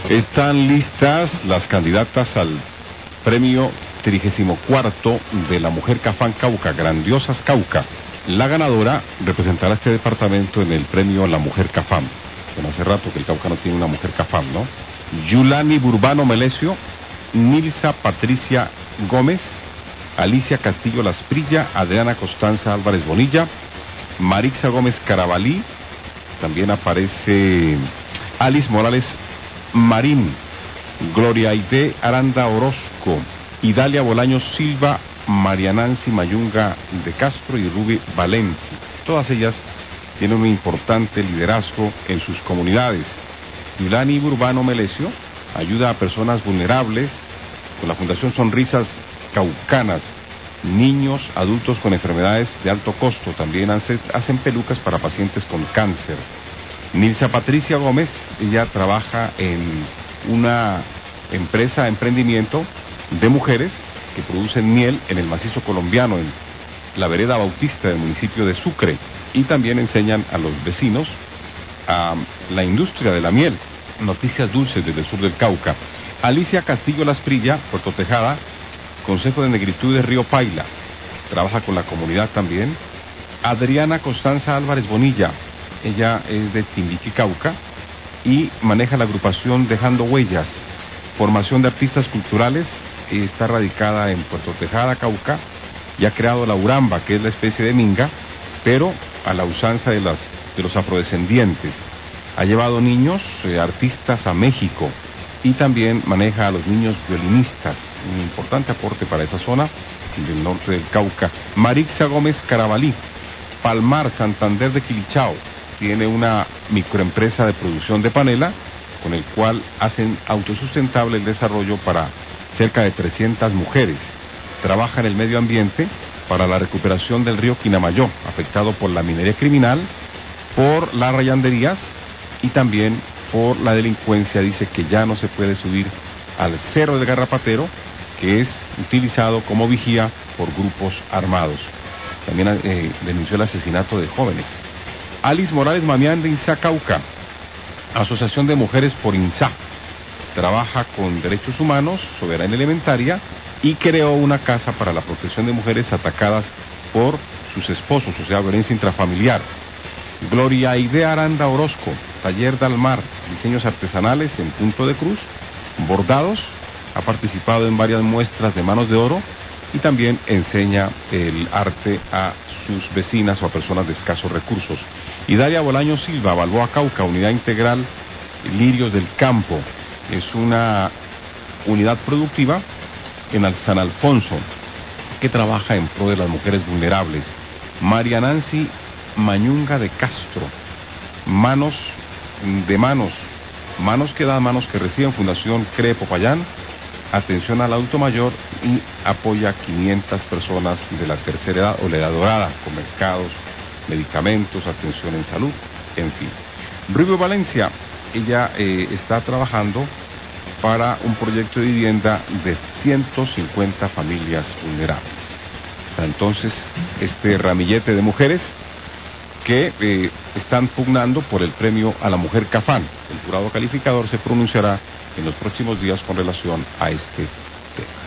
Están listas las candidatas al premio 34 de la Mujer Cafán Cauca, Grandiosas Cauca. La ganadora representará este departamento en el premio La Mujer Cafán. Bueno, hace rato que el Cauca no tiene una Mujer Cafán, ¿no? Yulani Burbano Melesio, Nilsa Patricia Gómez, Alicia Castillo Lasprilla, Adriana Constanza Álvarez Bonilla, Marixa Gómez Carabalí, también aparece Alice Morales Marín, Gloria Aide Aranda Orozco, Idalia Bolaños Silva, María Nancy Mayunga de Castro y Ruby Valencia. Todas ellas tienen un importante liderazgo en sus comunidades. Yulani Burbano Melesio ayuda a personas vulnerables con la Fundación Sonrisas Caucanas, niños, adultos con enfermedades de alto costo. También hacen pelucas para pacientes con cáncer. Nilsa Patricia Gómez, ella trabaja en una empresa de emprendimiento de mujeres que producen miel en el macizo colombiano, en la vereda Bautista del municipio de Sucre, y también enseñan a los vecinos a la industria de la miel. Noticias dulces desde el sur del Cauca. Alicia Castillo Lasprilla, Puerto Tejada, Consejo de Negritud de Río Paila, trabaja con la comunidad también. Adriana Constanza Álvarez Bonilla, ella es de Timbiquí, Cauca, y maneja la agrupación Dejando Huellas, formación de artistas culturales, está radicada en Puerto Tejada, Cauca, y ha creado la Uramba, que es la especie de minga, pero a la usanza de los afrodescendientes. Ha llevado niños, artistas a México, y también maneja a los niños violinistas, un importante aporte para esa zona del norte del Cauca. Marixa Gómez Carabalí, Palmar, Santander de Quilichao, tiene una microempresa de producción de panela, con el cual hacen autosustentable el desarrollo para cerca de 300 mujeres. Trabaja en el medio ambiente para la recuperación del río Quinamayo, afectado por la minería criminal, por las rayanderías y también por la delincuencia. Dice que ya no se puede subir al Cerro del Garrapatero, que es utilizado como vigía por grupos armados. También denunció el asesinato de jóvenes. Alice Morales Mamián de INSA Cauca, Asociación de Mujeres por INSA, trabaja con derechos humanos, soberanía alimentaria, y creó una casa para la protección de mujeres atacadas por sus esposos, o sea, violencia intrafamiliar. Gloria Aide Aranda Orozco, Taller Dalmar, diseños artesanales en punto de cruz, bordados, ha participado en varias muestras de manos de oro y también enseña el arte a sus vecinas o a personas de escasos recursos. Idalia Bolaño Silva, Balboa Cauca, Unidad Integral Lirios del Campo, es una unidad productiva en San Alfonso que trabaja en pro de las mujeres vulnerables. María Nancy Mayunga de Castro, manos que dan, manos que reciben, Fundación CRE Popayán, atención al adulto mayor, y apoya a 500 personas de la tercera edad o la edad dorada, con mercados, medicamentos, atención en salud, en fin. Ruby Valencia, ella está trabajando para un proyecto de vivienda de 150 familias vulnerables. Entonces, este ramillete de mujeres que están pugnando por el premio a la Mujer Cafán. El jurado calificador se pronunciará en los próximos días con relación a este tema.